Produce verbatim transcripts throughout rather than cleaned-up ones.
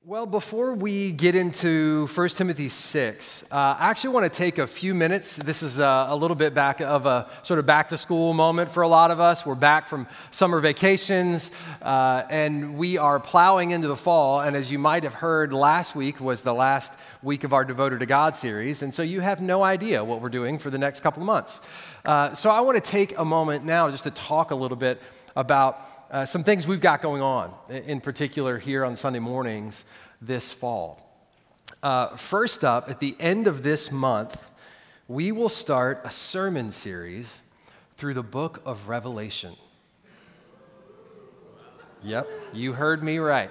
Well, before we get into First Timothy six, uh, I actually want to take a few minutes. This is a, a little bit back of a sort of back to school moment for a lot of us. We're back from summer vacations, uh, and we are plowing into the fall. And as you might have heard, last week was the last week of our Devoted to God series. And so you have no idea what we're doing for the next couple of months. Uh, so I want to take a moment now just to talk a little bit about Uh, some things we've got going on, in particular here on Sunday mornings this fall. Uh, first up, at the end of this month, we will start a sermon series through the book of Revelation. Yep, you heard me right.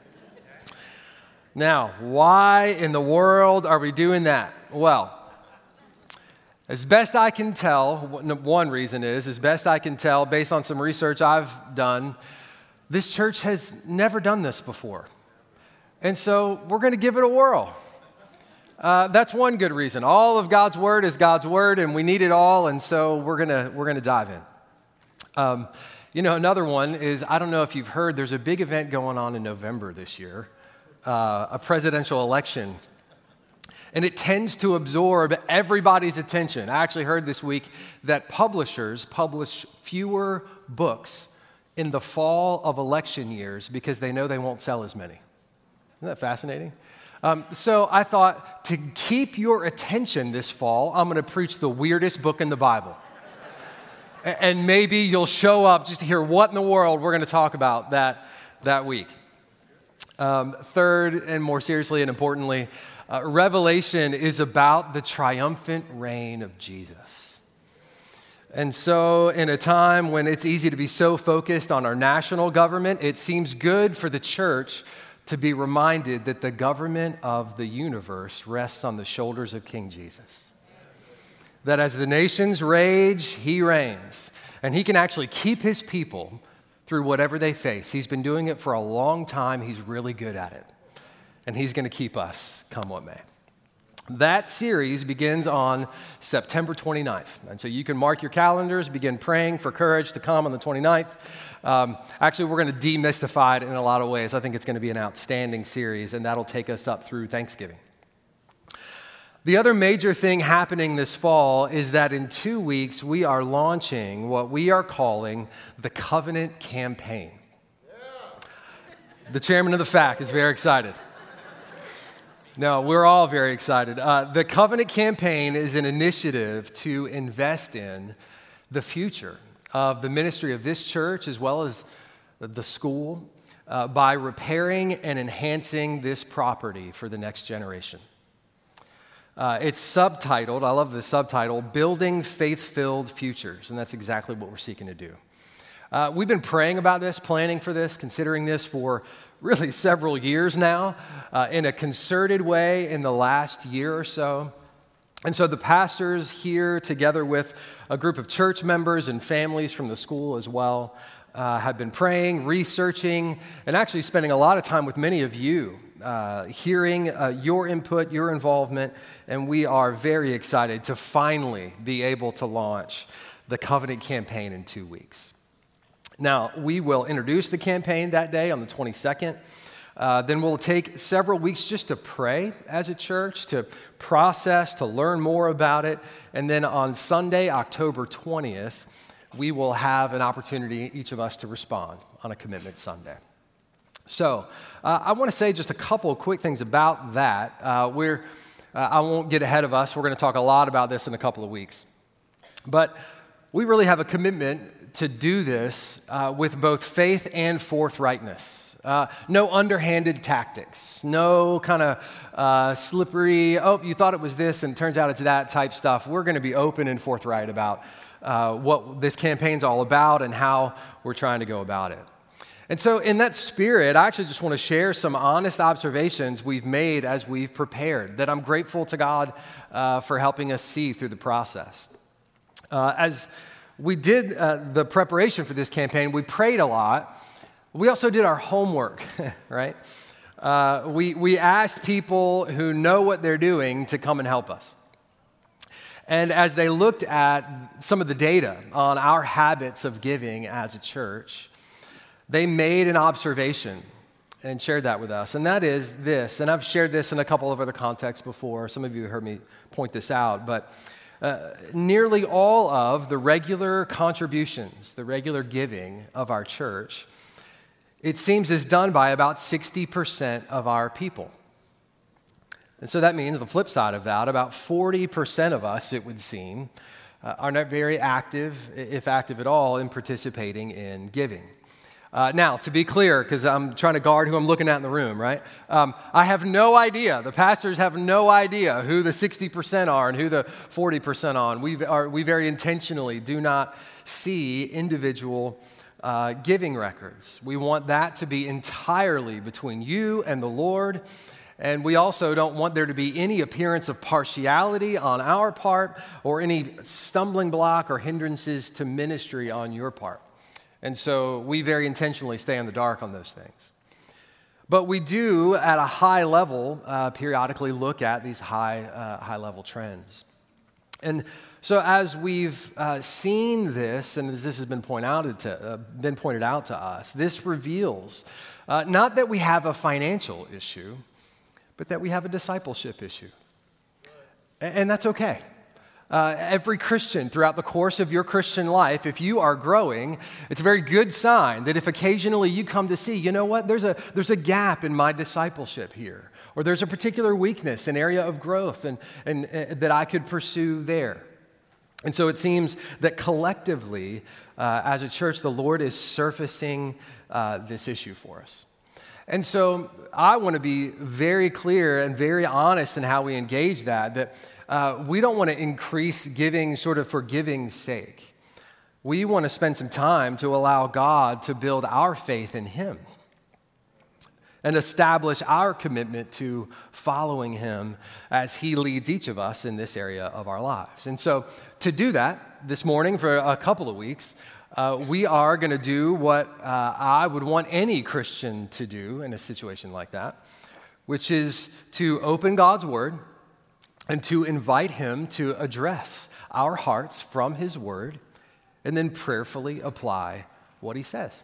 Now, why in the world are we doing that? Well, as best I can tell, one reason is, as best I can tell, based on some research I've done, this church has never done this before. And so we're going to give it a whirl. Uh, that's one good reason. All of God's word is God's word, and we need it all, and so we're going to we're going to dive in. Um, you know, another one is, I don't know if you've heard, there's a big event going on in November this year, uh, a presidential election. And it tends to absorb everybody's attention. I actually heard this week that publishers publish fewer books in the fall of election years because they know they won't sell as many. Isn't that fascinating? Um, so I thought, to keep your attention this fall, I'm going to preach the weirdest book in the Bible. And maybe you'll show up just to hear what in the world we're going to talk about that, that week. Um, third, and more seriously and importantly, Uh, Revelation is about the triumphant reign of Jesus. And so in a time when it's easy to be so focused on our national government, it seems good for the church to be reminded that the government of the universe rests on the shoulders of King Jesus. That as the nations rage, he reigns. And he can actually keep his people through whatever they face. He's been doing it for a long time. He's really good at it. And he's going to keep us, come what may. That series begins on September twenty-ninth. And so you can mark your calendars, begin praying for courage to come on the twenty-ninth. Um, actually, we're going to demystify it in a lot of ways. I think it's going to be an outstanding series, and that'll take us up through Thanksgiving. The other major thing happening this fall is that in two weeks, we are launching what we are calling the Covenant Campaign. The chairman of the F A C is very excited. No, we're all very excited. Uh, the Covenant Campaign is an initiative to invest in the future of the ministry of this church as well as the school uh, by repairing and enhancing this property for the next generation. Uh, it's subtitled, I love the subtitle, Building Faith-Filled Futures, and that's exactly what we're seeking to do. Uh, we've been praying about this, planning for this, considering this for really several years now, uh, in a concerted way in the last year or so. And so the pastors here, together with a group of church members and families from the school as well, uh, have been praying, researching, and actually spending a lot of time with many of you, uh, hearing uh, your input, your involvement, and we are very excited to finally be able to launch the Covenant Campaign in two weeks. Now, we will introduce the campaign that day on the twenty-second. Uh, then we'll take several weeks just to pray as a church, to process, to learn more about it. And then on Sunday, October twentieth, we will have an opportunity, each of us, to respond on a Commitment Sunday. So uh, I want to say just a couple of quick things about that. Uh, we're, uh, I won't get ahead of us. We're going to talk a lot about this in a couple of weeks. But we really have a commitment to do this uh, with both faith and forthrightness. Uh, no underhanded tactics, no kind of uh, slippery, oh, you thought it was this and it turns out it's that type stuff. We're going to be open and forthright about uh, what this campaign's all about and how we're trying to go about it. And so in that spirit, I actually just want to share some honest observations we've made as we've prepared that I'm grateful to God uh, for helping us see through the process. Uh, as we did uh, the preparation for this campaign, we prayed a lot. We also did our homework, right? Uh, we, we asked people who know what they're doing to come and help us. And as they looked at some of the data on our habits of giving as a church, they made an observation and shared that with us, and that is this, and I've shared this in a couple of other contexts before. Some of you heard me point this out, but uh, nearly all of the regular contributions, the regular giving of our church, it seems is done by about sixty percent of our people. And so that means, the flip side of that, about forty percent of us, it would seem, uh, are not very active, if active at all, in participating in giving. Uh, now, to be clear, because I'm trying to guard who I'm looking at in the room, right? Um, I have no idea. The pastors have no idea who the sixty percent are and who the forty percent are. We are. We very intentionally do not see individual uh, giving records. We want that to be entirely between you and the Lord. And we also don't want there to be any appearance of partiality on our part or any stumbling block or hindrances to ministry on your part. And so we very intentionally stay in the dark on those things. But we do, at a high level, uh, periodically look at these high, uh, high-level trends. And so as we've uh, seen this, and as this has been, point out to, uh, been pointed out to us, this reveals uh, not that we have a financial issue, but that we have a discipleship issue. And that's okay. Uh, every Christian throughout the course of your Christian life, if you are growing, it's a very good sign that if occasionally you come to see, you know what, there's a, there's a gap in my discipleship here, or there's a particular weakness, an area of growth and, and uh, that I could pursue there. And so it seems that collectively, uh, as a church, the Lord is surfacing uh, this issue for us. And so I want to be very clear and very honest in how we engage that, that uh, we don't want to increase giving sort of for giving's sake. We want to spend some time to allow God to build our faith in Him and establish our commitment to following Him as He leads each of us in this area of our lives. And so to do that this morning for a couple of weeks, Uh, we are going to do what uh, I would want any Christian to do in a situation like that, which is to open God's Word and to invite Him to address our hearts from His Word and then prayerfully apply what He says.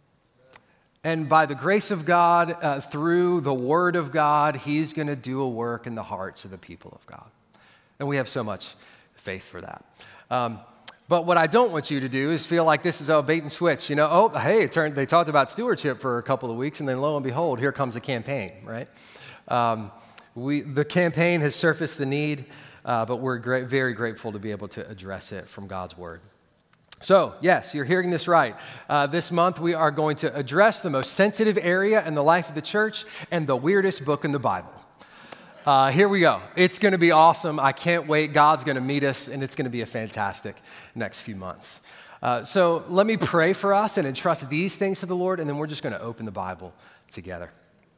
And by the grace of God, uh, through the Word of God, He's going to do a work in the hearts of the people of God. And we have so much faith for that. Um, But what I don't want you to do is feel like this is a bait and switch. You know, oh, hey, it turned, they talked about stewardship for a couple of weeks, and then lo and behold, here comes a campaign, right? Um, we, the campaign has surfaced the need, uh, but we're great, very grateful to be able to address it from God's Word. So, yes, you're hearing this right. Uh, this month, we are going to address the most sensitive area in the life of the church and the weirdest book in the Bible. Uh, here we go. It's going to be awesome. I can't wait. God's going to meet us, and it's going to be a fantastic next few months. Uh, so let me pray for us and entrust these things to the Lord, and then we're just going to open the Bible together.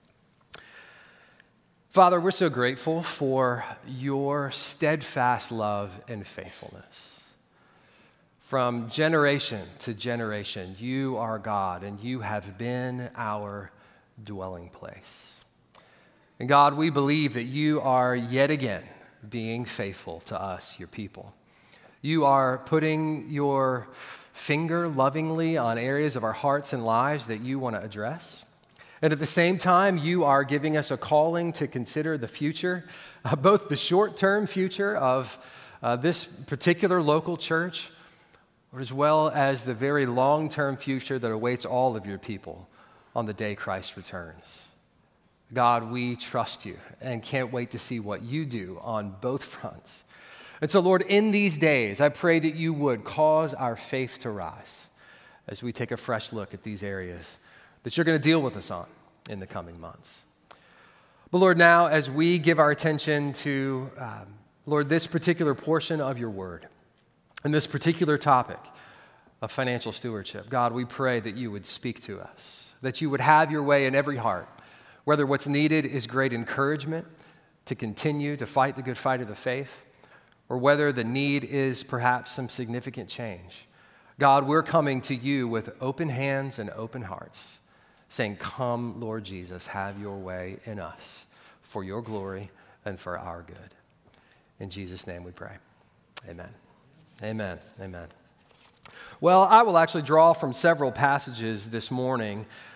Father, we're so grateful for your steadfast love and faithfulness. From generation to generation, you are God, and you have been our dwelling place. And God, we believe that you are yet again being faithful to us, your people. You are putting your finger lovingly on areas of our hearts and lives that you want to address. And at the same time, you are giving us a calling to consider the future, uh, both the short-term future of uh, this particular local church, as well as the very long-term future that awaits all of your people on the day Christ returns. God, we trust you and can't wait to see what you do on both fronts. And so, Lord, in these days, I pray that you would cause our faith to rise as we take a fresh look at these areas that you're going to deal with us on in the coming months. But, Lord, now as we give our attention to, um, Lord, this particular portion of your word and this particular topic of financial stewardship, God, we pray that you would speak to us, that you would have your way in every heart. Whether what's needed is great encouragement to continue to fight the good fight of the faith, or whether the need is perhaps some significant change. God, we're coming to you with open hands and open hearts, saying, come, Lord Jesus, have your way in us for your glory and for our good. In Jesus' name we pray. Amen. Amen. Amen. Well, I will actually draw from several passages this morning,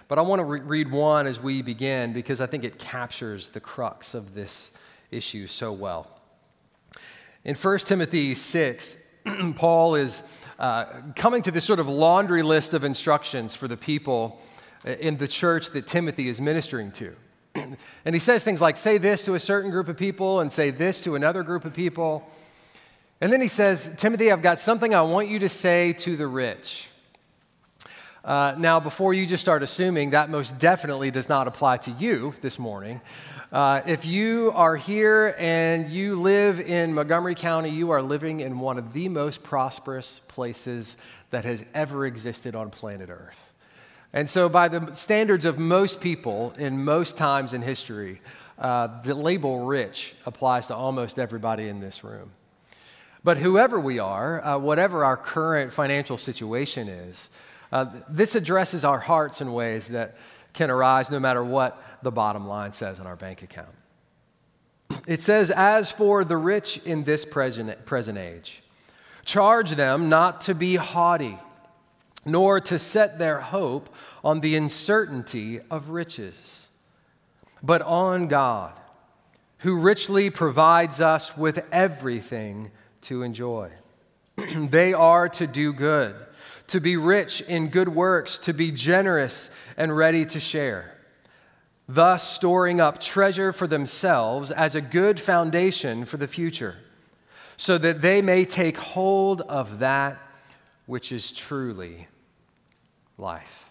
But I want to re- read one as we begin because I think it captures the crux of this issue so well. In First Timothy six, Paul is uh, coming to this sort of laundry list of instructions for the people in the church that Timothy is ministering to. And he says things like, say this to a certain group of people and say this to another group of people. And then he says, Timothy, I've got something I want you to say to the rich. Uh, now, before you just start assuming, that most definitely does not apply to you this morning. Uh, if you are here and you live in Montgomery County, you are living in one of the most prosperous places that has ever existed on planet Earth. And so by the standards of most people in most times in history, uh, the label rich applies to almost everybody in this room. But whoever we are, uh, whatever our current financial situation is, uh, this addresses our hearts in ways that can arise no matter what the bottom line says in our bank account. It says, as for the rich in this present, present age, charge them not to be haughty, nor to set their hope on the uncertainty of riches, but on God, who richly provides us with everything to enjoy. They are to do good, to be rich in good works, to be generous and ready to share, thus storing up treasure for themselves as a good foundation for the future, so that they may take hold of that which is truly life.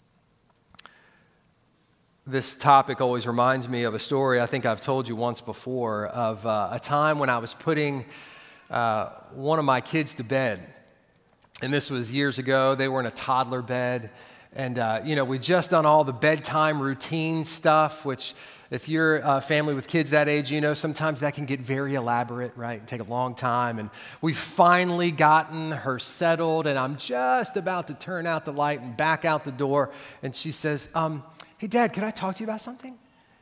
This topic always reminds me of a story I think I've told you once before of uh, a time when I was putting uh, one of my kids to bed. And this was years ago. They were in a toddler bed. And, uh, you know, we'd just done all the bedtime routine stuff, which if you're a family with kids that age, you know, sometimes that can get very elaborate, right? And take a long time. And we've finally gotten her settled, and I'm just about to turn out the light and back out the door. And she says, um, hey, Dad, can I talk to you about something?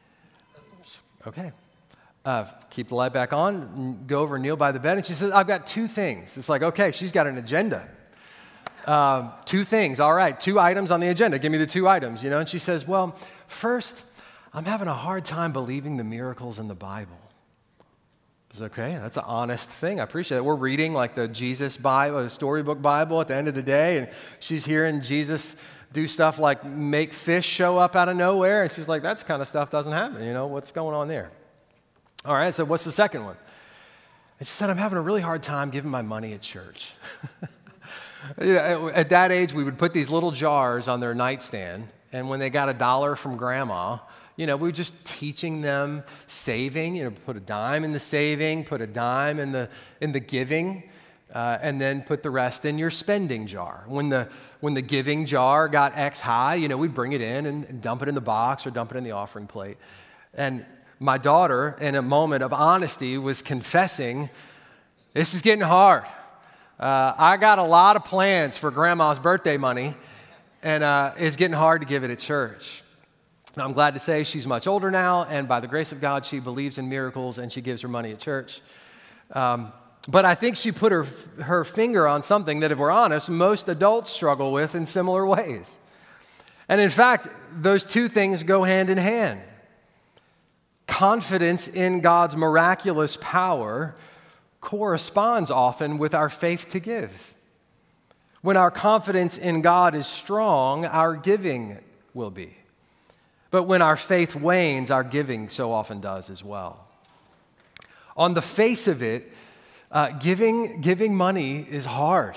Okay. Uh, keep the light back on, go over and kneel by the bed. And she says, I've got two things. It's like, okay, she's got an agenda. Uh, two things, all right, two items on the agenda. Give me the two items, you know? And she says, well, first, I'm having a hard time believing the miracles in the Bible. It's okay, that's an honest thing. I appreciate it. We're reading like the Jesus Bible, the storybook Bible at the end of the day, and she's hearing Jesus do stuff like make fish show up out of nowhere, and she's like, that kind of stuff doesn't happen, you know? What's going on there? All right, so what's the second one? And she said, I'm having a really hard time giving my money at church. You know, at that age, we would put these little jars on their nightstand, and when they got a dollar from grandma, you know, we were just teaching them saving, you know, put a dime in the saving, put a dime in the in the giving, uh, and then put the rest in your spending jar. When the when the giving jar got X high, you know, we'd bring it in and, and dump it in the box or dump it in the offering plate. And my daughter, in a moment of honesty, was confessing, this is getting hard. Uh, I got a lot of plans for grandma's birthday money, and uh, it's getting hard to give it at church. And I'm glad to say she's much older now, and by the grace of God, she believes in miracles, and she gives her money at church. Um, but I think she put her, her finger on something that, if we're honest, most adults struggle with in similar ways. And in fact, those two things go hand in hand. Confidence in God's miraculous power corresponds often with our faith to give. When our confidence in God is strong, our giving will be. But when our faith wanes, our giving so often does as well. On the face of it, uh, giving, giving money is hard.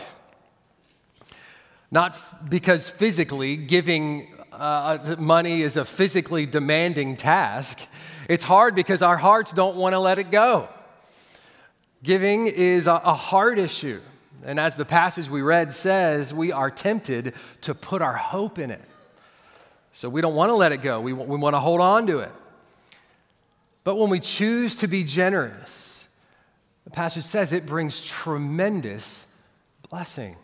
Not f- because physically giving uh, money is a physically demanding task. It's hard because our hearts don't want to let it go. Giving is a, a heart issue. And as the passage we read says, we are tempted to put our hope in it. So we don't want to let it go. We, we want to hold on to it. But when we choose to be generous, the passage says it brings tremendous blessing.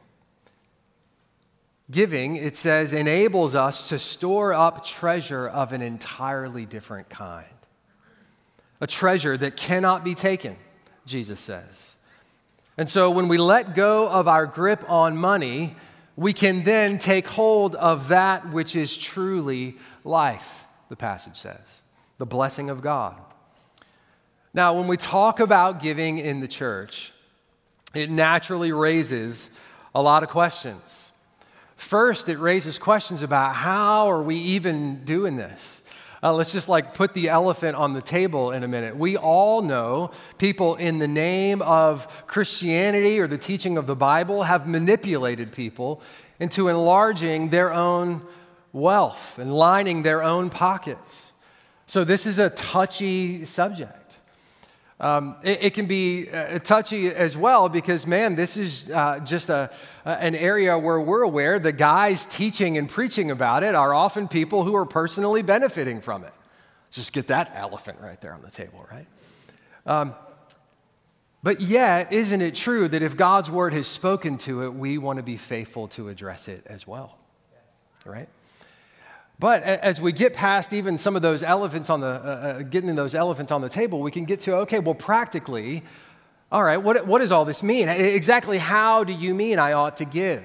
Giving, it says, enables us to store up treasure of an entirely different kind. A treasure that cannot be taken, Jesus says. And so when we let go of our grip on money, we can then take hold of that which is truly life, the passage says, the blessing of God. Now, when we talk about giving in the church, it naturally raises a lot of questions. First, it raises questions about how are we even doing this? Uh, let's just like put the elephant on the table in a minute. We all know people in the name of Christianity or the teaching of the Bible have manipulated people into enlarging their own wealth and lining their own pockets. So this is a touchy subject. Um, it, it can be uh, touchy as well because, man, this is uh, just a, uh, an area where we're aware the guys teaching and preaching about it are often people who are personally benefiting from it. Just get that elephant right there on the table, right? Um, but yet, isn't it true that if God's word has spoken to it, we want to be faithful to address it as well, right? But as we get past even some of those elephants on the, uh, uh, getting those elephants on the table, we can get to, okay, well, practically, all right, what, what does all this mean? Exactly how do you mean I ought to give?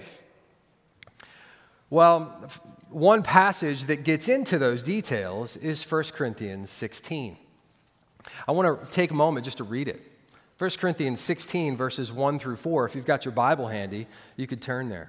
Well, one passage that gets into those details is First Corinthians sixteen. I want to take a moment just to read it. First Corinthians sixteen, verses one through four. If you've got your Bible handy, you could turn there.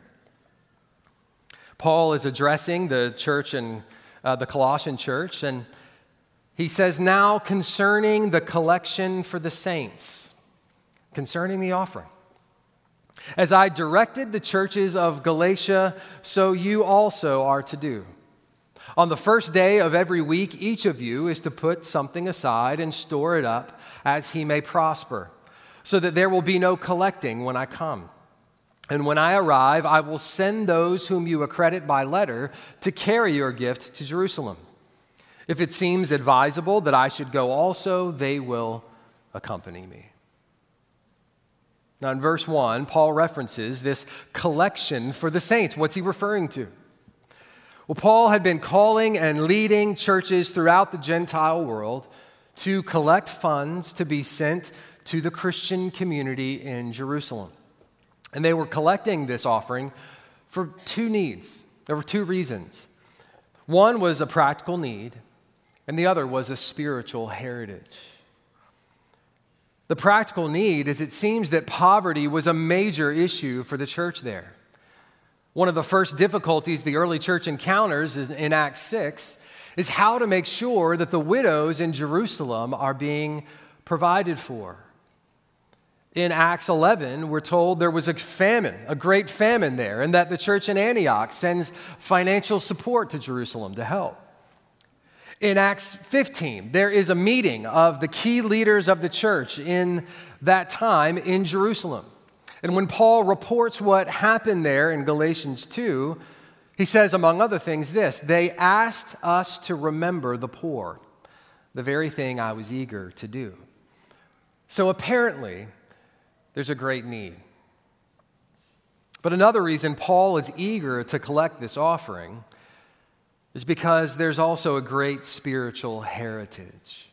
Paul is addressing the church in uh, the Colossian church, and he says, now concerning the collection for the saints, concerning the offering. As I directed the churches of Galatia, so you also are to do. On the first day of every week, each of you is to put something aside and store it up as he may prosper, so that there will be no collecting when I come. And when I arrive, I will send those whom you accredit by letter to carry your gift to Jerusalem. If it seems advisable that I should go also, they will accompany me. Now, in verse one, Paul references this collection for the saints. What's he referring to? Well, Paul had been calling and leading churches throughout the Gentile world to collect funds to be sent to the Christian community in Jerusalem. And they were collecting this offering for two needs. There were two reasons. One was a practical need, and the other was a spiritual heritage. The practical need is it seems that poverty was a major issue for the church there. One of the first difficulties the early church encounters in Acts six is how to make sure that the widows in Jerusalem are being provided for. In Acts eleven, we're told there was a famine, a great famine there, and that the church in Antioch sends financial support to Jerusalem to help. In Acts fifteen, there is a meeting of the key leaders of the church in that time in Jerusalem. And when Paul reports what happened there in Galatians two, he says, among other things, this: they asked us to remember the poor, the very thing I was eager to do. So apparently, there's a great need. But another reason Paul is eager to collect this offering is because there's also a great spiritual heritage.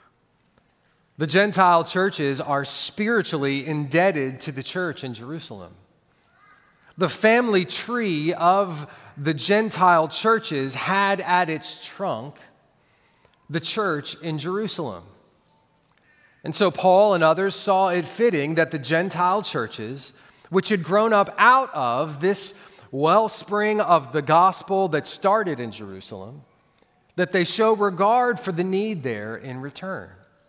The Gentile churches are spiritually indebted to the church in Jerusalem. The family tree of the Gentile churches had at its trunk the church in Jerusalem. And so Paul and others saw it fitting that the Gentile churches, which had grown up out of this wellspring of the gospel that started in Jerusalem, that they show regard for the need there in return.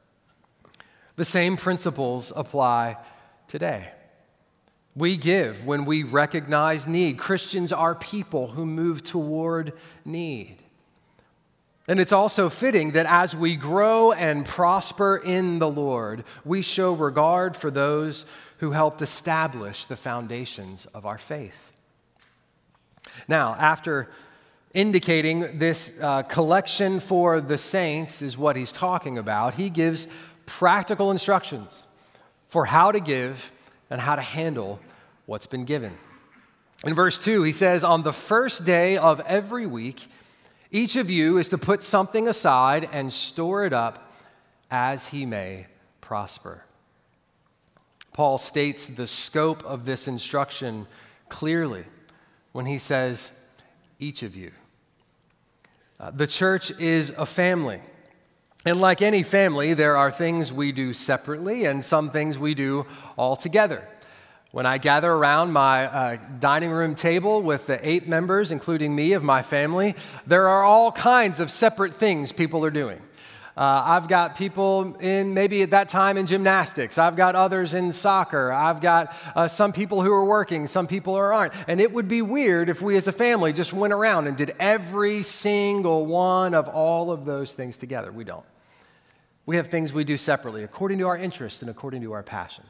The same principles apply today. We give when we recognize need. Christians are people who move toward need. And it's also fitting that as we grow and prosper in the Lord, we show regard for those who helped establish the foundations of our faith. Now, after indicating this uh, collection for the saints is what he's talking about, he gives practical instructions for how to give and how to handle what's been given. In verse two, he says, on the first day of every week, each of you is to put something aside and store it up as he may prosper. Paul states the scope of this instruction clearly. when he says, each of you. Uh, the church is a family. And like any family, there are things we do separately and some things we do all together. When I gather around my uh, dining room table with the eight members, including me, of my family, there are all kinds of separate things people are doing. Uh, I've got people in maybe at that time in gymnastics. I've got others in soccer. I've got uh, some people who are working, some people who aren't. And it would be weird if we as a family just went around and did every single one of all of those things together. We don't. We have things we do separately according to our interests and according to our passions.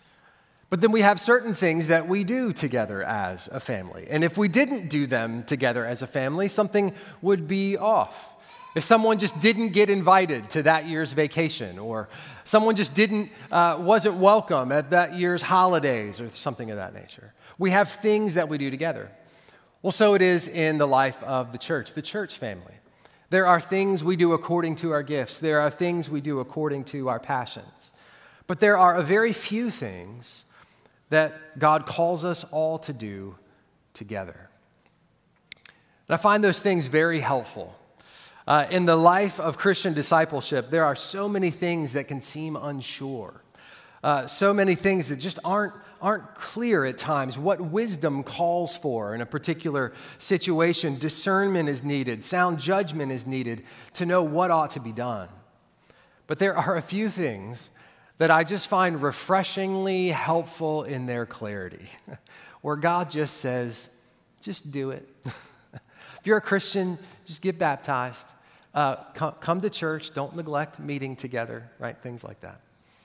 But then we have certain things that we do together as a family. And if we didn't do them together as a family, something would be off. If someone just didn't get invited to that year's vacation, or someone just didn't, uh, wasn't welcome at that year's holidays or something of that nature. We have things that we do together. Well, so it is in the life of the church, the church family. There are things we do according to our gifts. There are things we do according to our passions. But there are a very few things that God calls us all to do together. And I find those things very helpful. Uh, in the life of Christian discipleship, there are so many things that can seem unsure. Uh, so many things that just aren't, aren't clear at times. What wisdom calls for in a particular situation. Discernment is needed. Sound judgment is needed to know what ought to be done. But there are a few things that I just find refreshingly helpful in their clarity, where God just says, just do it. If you're a Christian, just get baptized. Uh, come, come to church. Don't neglect meeting together, right? Things like that.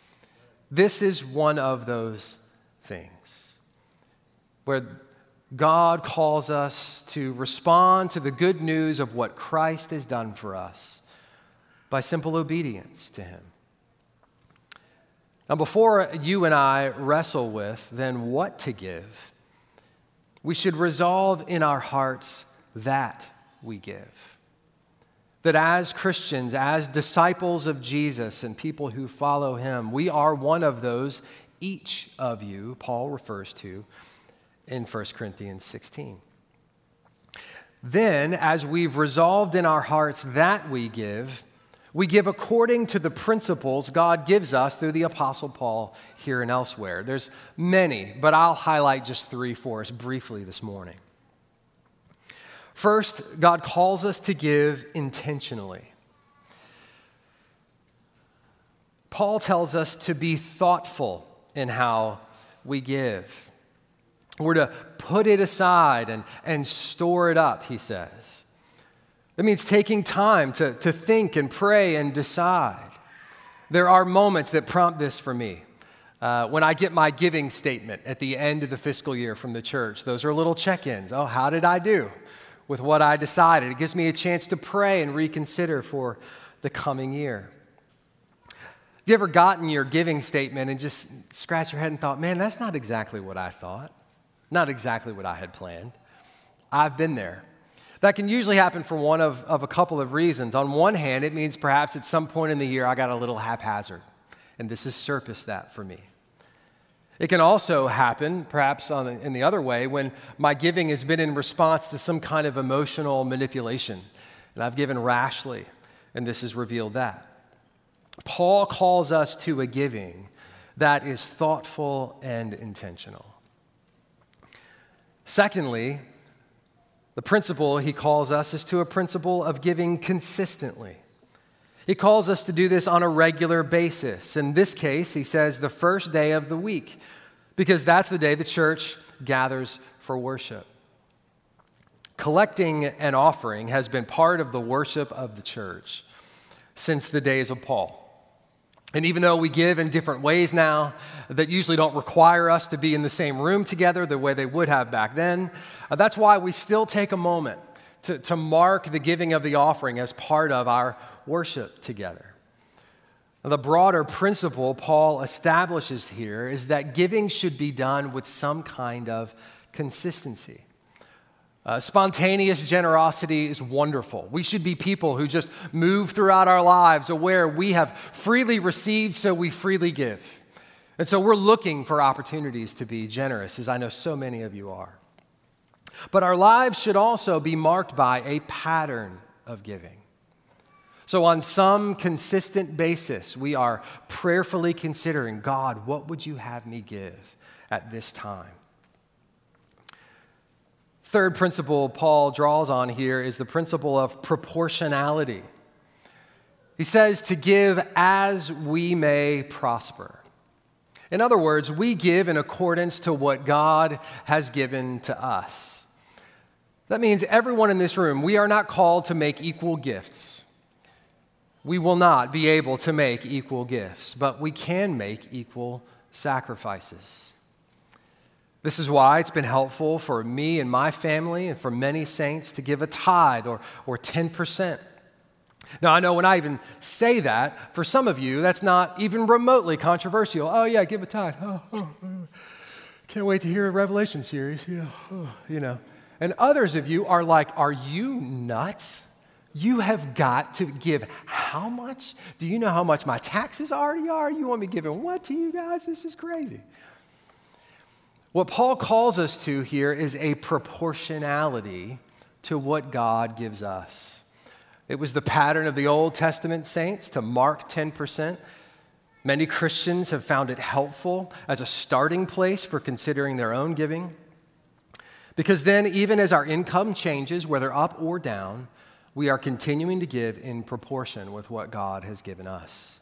This is one of those things where God calls us to respond to the good news of what Christ has done for us by simple obedience to him. Now, before you and I wrestle with then what to give, we should resolve in our hearts that we give. That as Christians, as disciples of Jesus and people who follow him, we are one of those, each of you, Paul refers to in First Corinthians sixteen. Then, as we've resolved in our hearts that we give, we give according to the principles God gives us through the Apostle Paul here and elsewhere. There's many, but I'll highlight just three for us briefly this morning. First, God calls us to give intentionally. Paul tells us to be thoughtful in how we give. We're to put it aside and, and store it up, he says. That means taking time to, to think and pray and decide. There are moments that prompt this for me. Uh, when I get my giving statement at the end of the fiscal year from the church, those are little check-ins. Oh, how did I do with what I decided? It gives me a chance to pray and reconsider for the coming year. Have you ever gotten your giving statement and just scratched your head and thought, man, that's not exactly what I thought, not exactly what I had planned? I've been there. That can usually happen for one of, of a couple of reasons. On one hand, it means perhaps at some point in the year I got a little haphazard, and this has surfaced that for me. It can also happen, perhaps on, in the other way, when my giving has been in response to some kind of emotional manipulation, and I've given rashly, and this has revealed that. Paul calls us to a giving that is thoughtful and intentional. Secondly, the principle he calls us is to a principle of giving consistently. He calls us to do this on a regular basis. In this case, he says the first day of the week, because that's the day the church gathers for worship. Collecting an offering has been part of the worship of the church since the days of Paul. And even though we give in different ways now that usually don't require us to be in the same room together the way they would have back then, uh, that's why we still take a moment to, to mark the giving of the offering as part of our worship together. Now, the broader principle Paul establishes here is that giving should be done with some kind of consistency. Uh, spontaneous generosity is wonderful. We should be people who just move throughout our lives aware we have freely received, so we freely give. And so we're looking for opportunities to be generous, as I know so many of you are. But our lives should also be marked by a pattern of giving. So on some consistent basis, we are prayerfully considering, God, what would you have me give at this time? Third principle Paul draws on here is the principle of proportionality. He says to give as we may prosper. In other words, we give in accordance to what God has given to us. That means everyone in this room, we are not called to make equal gifts. We will not be able to make equal gifts, but we can make equal sacrifices. This is why it's been helpful for me and my family and for many saints to give a tithe or, or ten percent. Now, I know when I even say that, for some of you, that's not even remotely controversial. Oh, yeah, give a tithe. Oh, oh, oh. Can't wait to hear a Revelation series. Yeah, oh, you know. And others of you are like, are you nuts? You have got to give how much? Do you know how much my taxes already are? You want me giving what to you guys? This is crazy. What Paul calls us to here is a proportionality to what God gives us. It was the pattern of the Old Testament saints to mark ten percent. Many Christians have found it helpful as a starting place for considering their own giving. Because then, even as our income changes, whether up or down, we are continuing to give in proportion with what God has given us.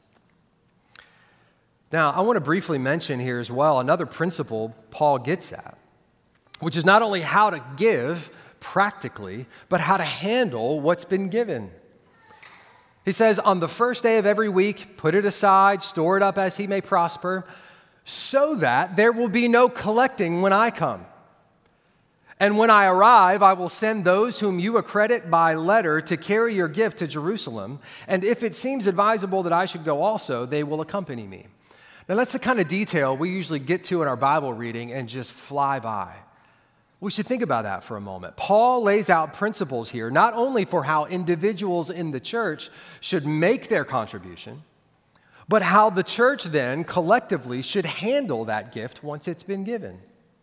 Now, I want to briefly mention here as well another principle Paul gets at, which is not only how to give practically, but how to handle what's been given. He says, on the first day of every week, put it aside, store it up as he may prosper, so that there will be no collecting when I come. And when I arrive, I will send those whom you accredit by letter to carry your gift to Jerusalem. And if it seems advisable that I should go also, they will accompany me. Now, that's the kind of detail we usually get to in our Bible reading and just fly by. We should think about that for a moment. Paul lays out principles here, not only for how individuals in the church should make their contribution, but how the church then collectively should handle that gift once it's been given.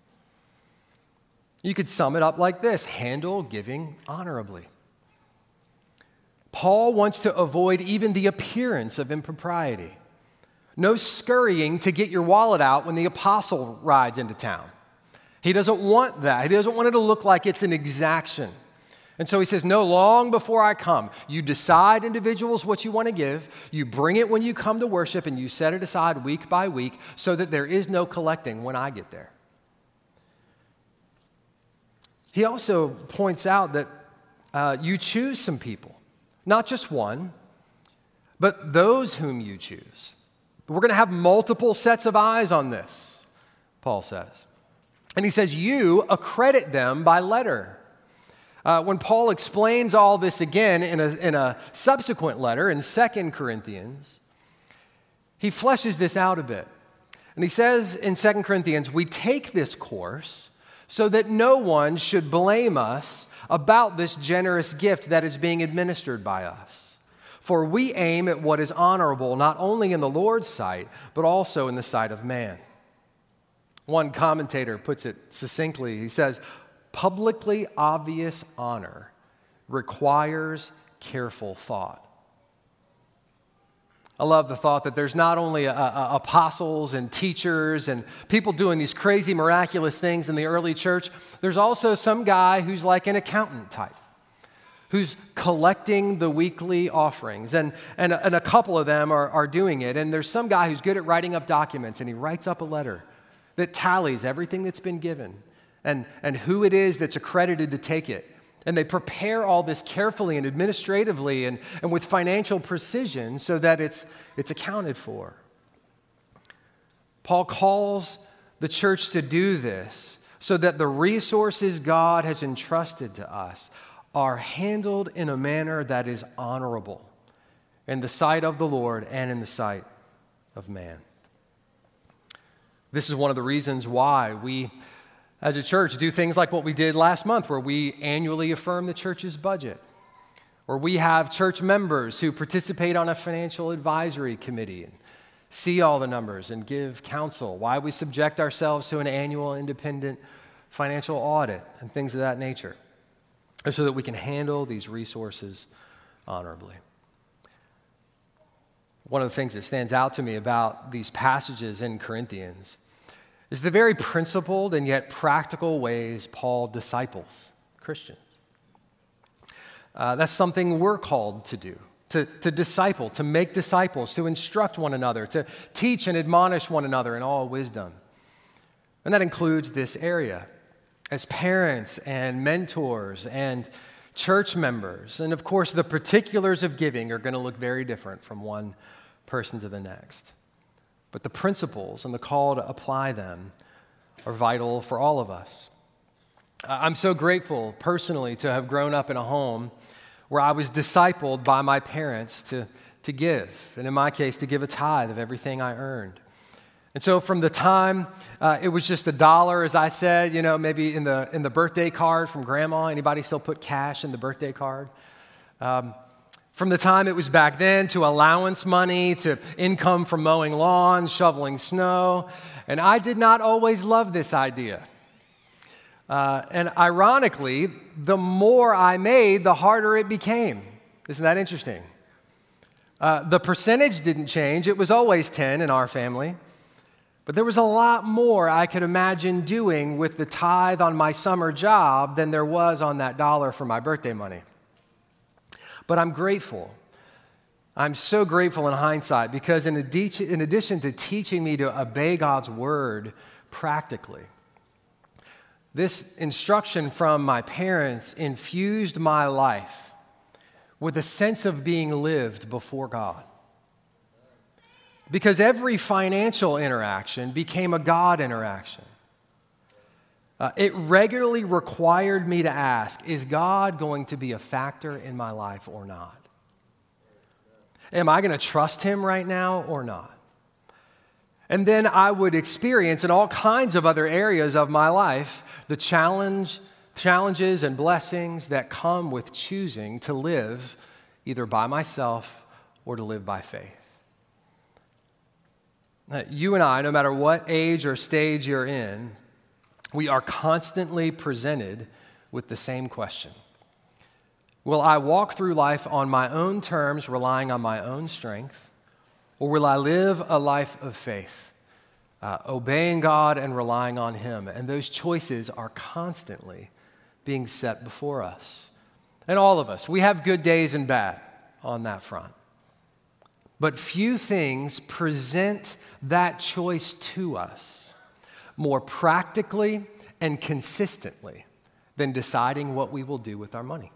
You could sum it up like this: handle giving honorably. Paul wants to avoid even the appearance of impropriety. No scurrying to get your wallet out when the apostle rides into town. He doesn't want that. He doesn't want it to look like it's an exaction. And so he says, no, long before I come, you decide, individuals, what you want to give. You bring it when you come to worship, and you set it aside week by week so that there is no collecting when I get there. He also points out that uh, you choose some people, not just one, but those whom you choose. We're going to have multiple sets of eyes on this, Paul says. And he says, you accredit them by letter. Uh, when Paul explains all this again in a, in a subsequent letter in Second Corinthians, he fleshes this out a bit. And he says in Second Corinthians, we take this course so that no one should blame us about this generous gift that is being administered by us. For we aim at what is honorable, not only in the Lord's sight, but also in the sight of man. One commentator puts it succinctly. He says, publicly obvious honor requires careful thought. I love the thought that there's not only a, a, apostles and teachers and people doing these crazy, miraculous things in the early church. There's also some guy who's like an accountant type, who's collecting the weekly offerings. And, and, and a couple of them are, are doing it. And there's some guy who's good at writing up documents, and he writes up a letter that tallies everything that's been given and, and who it is that's accredited to take it. And they prepare all this carefully and administratively and, and with financial precision so that it's, it's accounted for. Paul calls the church to do this so that the resources God has entrusted to us are handled in a manner that is honorable in the sight of the Lord and in the sight of man. This is one of the reasons why we, as a church, do things like what we did last month, where we annually affirm the church's budget, where we have church members who participate on a financial advisory committee and see all the numbers and give counsel, why we subject ourselves to an annual independent financial audit, and things of that nature, so that we can handle these resources honorably. One of the things that stands out to me about these passages in Corinthians is the very principled and yet practical ways Paul disciples Christians. Uh, that's something we're called to do, to, to disciple, to make disciples, to instruct one another, to teach and admonish one another in all wisdom. And that includes this area as parents and mentors and church members. And of course, the particulars of giving are going to look very different from one person to the next. But the principles and the call to apply them are vital for all of us. I'm so grateful personally to have grown up in a home where I was discipled by my parents to, to give, and in my case, to give a tithe of everything I earned. And so from the time uh, it was just a dollar, as I said, you know, maybe in the in the birthday card from grandma. Anybody still put cash in the birthday card? Um, from the time it was back then to allowance money, to income from mowing lawns, shoveling snow. And I did not always love this idea. Uh, and ironically, the more I made, the harder it became. Isn't that interesting? Uh, the percentage didn't change. It was always ten in our family. But there was a lot more I could imagine doing with the tithe on my summer job than there was on that dollar for my birthday money. But I'm grateful. I'm so grateful in hindsight because in addition, in addition to teaching me to obey God's word practically, this instruction from my parents infused my life with a sense of being lived before God. Because every financial interaction became a God interaction. Uh, it regularly required me to ask, is God going to be a factor in my life or not? Am I going to trust him right now or not? And then I would experience in all kinds of other areas of my life the challenge, challenges and blessings that come with choosing to live either by myself or to live by faith. You and I, no matter what age or stage you're in, we are constantly presented with the same question. Will I walk through life on my own terms, relying on my own strength, or will I live a life of faith, uh, obeying God and relying on him? And those choices are constantly being set before us. And all of us, we have good days and bad on that front. But few things present that choice to us more practically and consistently than deciding what we will do with our money.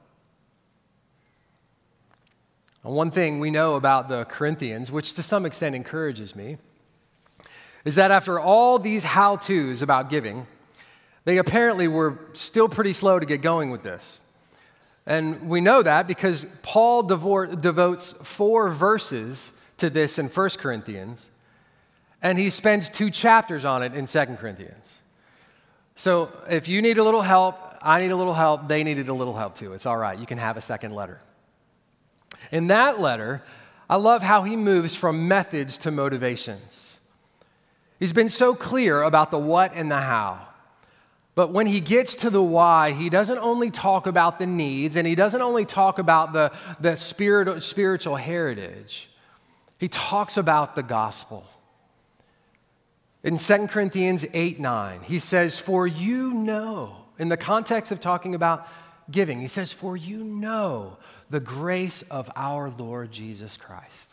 And one thing we know about the Corinthians, which to some extent encourages me, is that after all these how-tos about giving, they apparently were still pretty slow to get going with this. And we know that because Paul devor- devotes four verses to this in First Corinthians, and he spends two chapters on it in Second Corinthians. So if you need a little help, I need a little help, they needed a little help too. It's all right. You can have a second letter. In that letter, I love how he moves from methods to motivations. He's been so clear about the what and the how. But when he gets to the why, he doesn't only talk about the needs, and he doesn't only talk about the, the spirit, spiritual heritage. He talks about the gospel. In Second Corinthians eight nine, he says, for you know, in the context of talking about giving, he says, for you know the grace of our Lord Jesus Christ,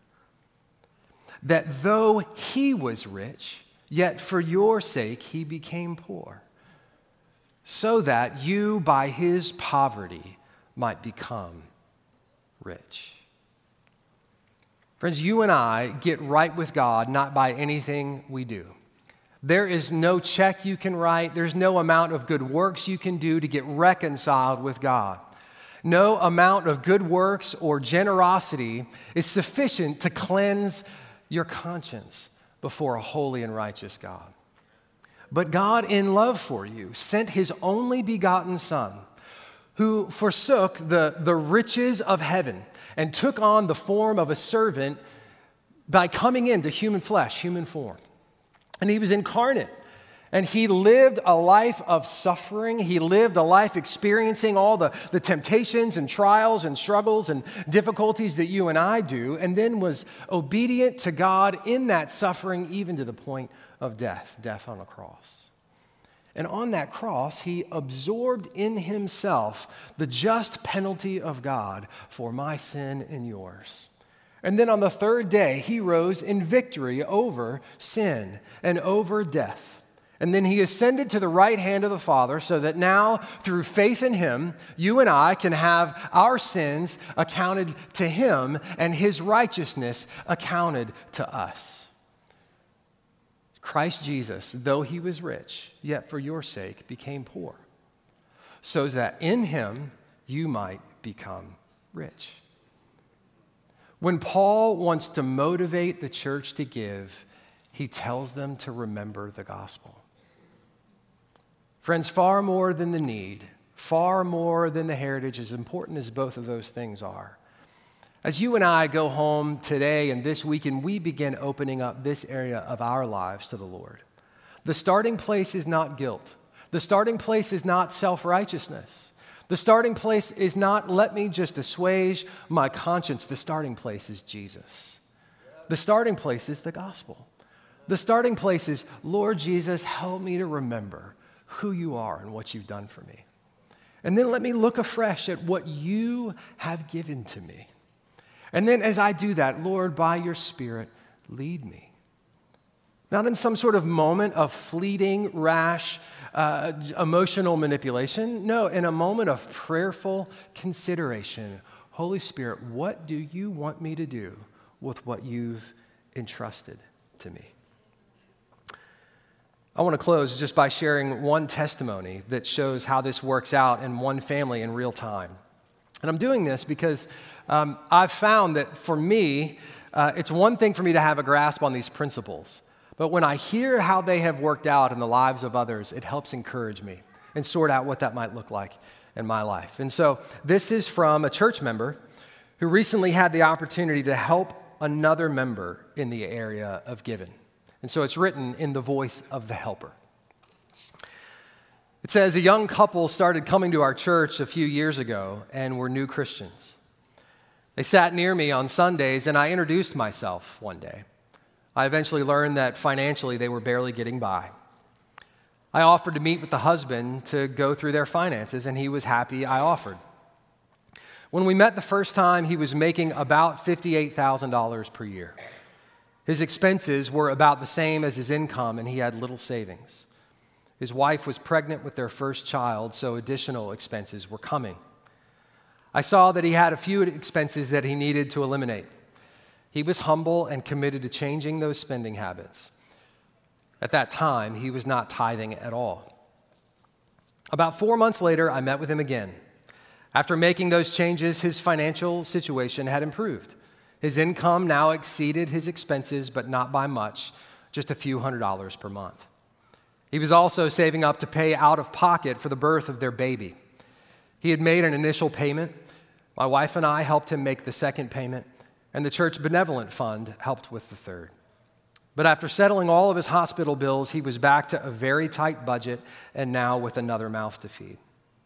that though he was rich, yet for your sake he became poor, so that you by his poverty might become rich. Friends, you and I get right with God not by anything we do. There is no check you can write. There's no amount of good works you can do to get reconciled with God. No amount of good works or generosity is sufficient to cleanse your conscience before a holy and righteous God. But God, in love for you, sent his only begotten Son, who forsook the, the riches of heaven and took on the form of a servant by coming into human flesh, human form. And he was incarnate And he lived a life of suffering. He lived a life experiencing all the, the temptations and trials and struggles and difficulties that you and I do, and then was obedient to God in that suffering, even to the point of death, death on a cross. And on that cross, he absorbed in himself the just penalty of God for my sin and yours. And then on the third day, he rose in victory over sin and over death. And then he ascended to the right hand of the Father so that now, through faith in him, you and I can have our sins accounted to him and his righteousness accounted to us. Christ Jesus, though he was rich, yet for your sake became poor, so that in him you might become rich. When Paul wants to motivate the church to give, he tells them to remember the gospel. Friends, far more than the need, far more than the heritage, as important as both of those things are, as you and I go home today and this weekend, we begin opening up this area of our lives to the Lord. The starting place is not guilt. The starting place is not self-righteousness. The starting place is not, let me just assuage my conscience. The starting place is Jesus. The starting place is the gospel. The starting place is, Lord Jesus, help me to remember who you are and what you've done for me. And then let me look afresh at what you have given to me. And then as I do that, Lord, by your Spirit, lead me. Not in some sort of moment of fleeting, rash, uh, emotional manipulation. No, in a moment of prayerful consideration. Holy Spirit, what do you want me to do with what you've entrusted to me? I want to close just by sharing one testimony that shows how this works out in one family in real time. And I'm doing this because um, I've found that for me, uh, it's one thing for me to have a grasp on these principles. But when I hear how they have worked out in the lives of others, it helps encourage me and sort out what that might look like in my life. And so this is from a church member who recently had the opportunity to help another member in the area of giving. And so it's written in the voice of the helper. It says, a young couple started coming to our church a few years ago and were new Christians. They sat near me on Sundays and I introduced myself one day. I eventually learned that financially they were barely getting by. I offered to meet with the husband to go through their finances and he was happy I offered. When we met the first time, he was making about fifty-eight thousand dollars per year. His expenses were about the same as his income, and he had little savings. His wife was pregnant with their first child, so additional expenses were coming. I saw that he had a few expenses that he needed to eliminate. He was humble and committed to changing those spending habits. At that time, he was not tithing at all. About four months later, I met with him again. After making those changes, his financial situation had improved. His income now exceeded his expenses, but not by much, just a few hundred dollars per month. He was also saving up to pay out of pocket for the birth of their baby. He had made an initial payment. My wife and I helped him make the second payment, and the church benevolent fund helped with the third. But after settling all of his hospital bills, he was back to a very tight budget and now with another mouth to feed.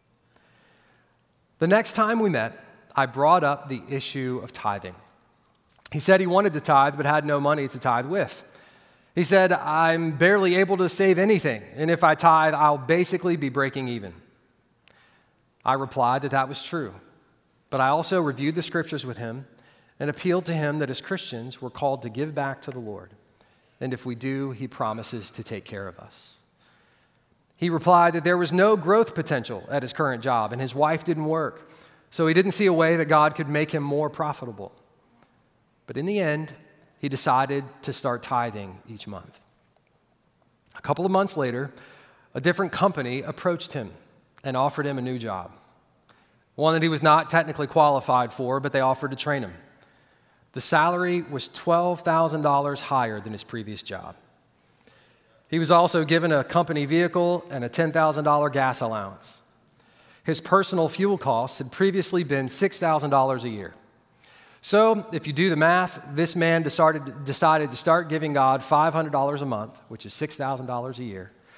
The next time we met, I brought up the issue of tithing. He said he wanted to tithe, but had no money to tithe with. He said, I'm barely able to save anything, and if I tithe, I'll basically be breaking even. I replied that that was true, but I also reviewed the scriptures with him and appealed to him that as Christians, we're called to give back to the Lord, and if we do, he promises to take care of us. He replied that there was no growth potential at his current job, and his wife didn't work, so he didn't see a way that God could make him more profitable. But in the end, he decided to start tithing each month. A couple of months later, a different company approached him and offered him a new job, one that he was not technically qualified for, but they offered to train him. The salary was twelve thousand dollars higher than his previous job. He was also given a company vehicle and a ten thousand dollars gas allowance. His personal fuel costs had previously been six thousand dollars a year. So if you do the math, this man decided, decided to start giving God five hundred dollars a month, which is six thousand dollars a year.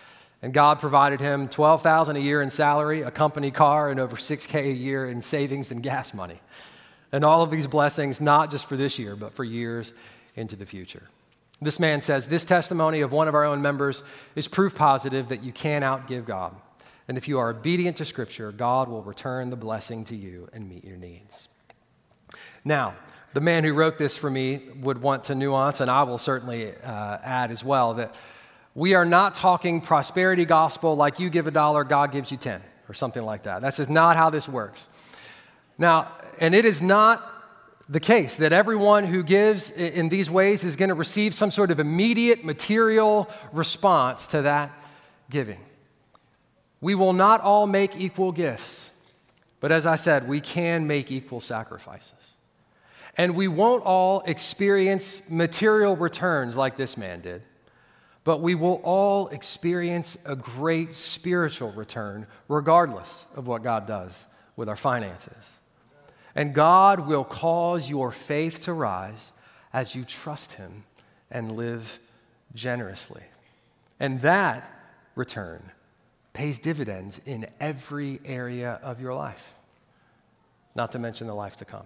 And God provided him twelve thousand dollars a year in salary, a company car, and over six K a year in savings and gas money. And all of these blessings, not just for this year, but for years into the future. This man says, this testimony of one of our own members is proof positive that you can outgive God. And if you are obedient to Scripture, God will return the blessing to you and meet your needs. Now, the man who wrote this for me would want to nuance, and I will certainly uh, add as well, that we are not talking prosperity gospel like you give a dollar, God gives you ten, or something like that. That's just not how this works. Now, and it is not the case that everyone who gives in these ways is going to receive some sort of immediate material response to that giving. We will not all make equal gifts, but as I said, we can make equal sacrifices. And we won't all experience material returns like this man did, but we will all experience a great spiritual return regardless of what God does with our finances. And God will cause your faith to rise as you trust Him and live generously. And that return pays dividends in every area of your life, not to mention the life to come.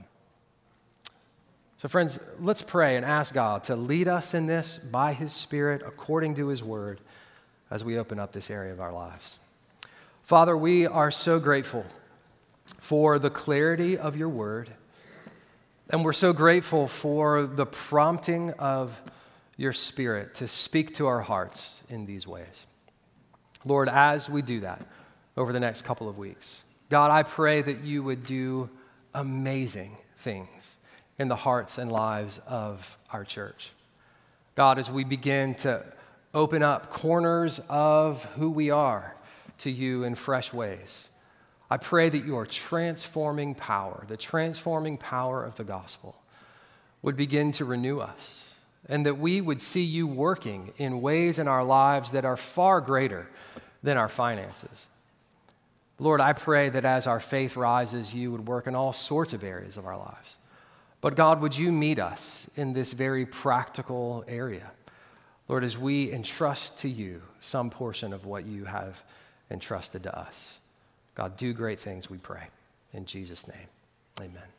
So friends, let's pray and ask God to lead us in this by His Spirit according to His Word as we open up this area of our lives. Father, we are so grateful for the clarity of your word. And we're so grateful for the prompting of your Spirit to speak to our hearts in these ways. Lord, as we do that over the next couple of weeks, God, I pray that you would do amazing things in the hearts and lives of our church. God, as we begin to open up corners of who we are to you in fresh ways, I pray that your transforming power, the transforming power of the gospel, would begin to renew us, and that we would see you working in ways in our lives that are far greater than our finances. Lord, I pray that as our faith rises, you would work in all sorts of areas of our lives. But God, would you meet us in this very practical area? Lord, as we entrust to you some portion of what you have entrusted to us. God, do great things, we pray. In Jesus' name, amen.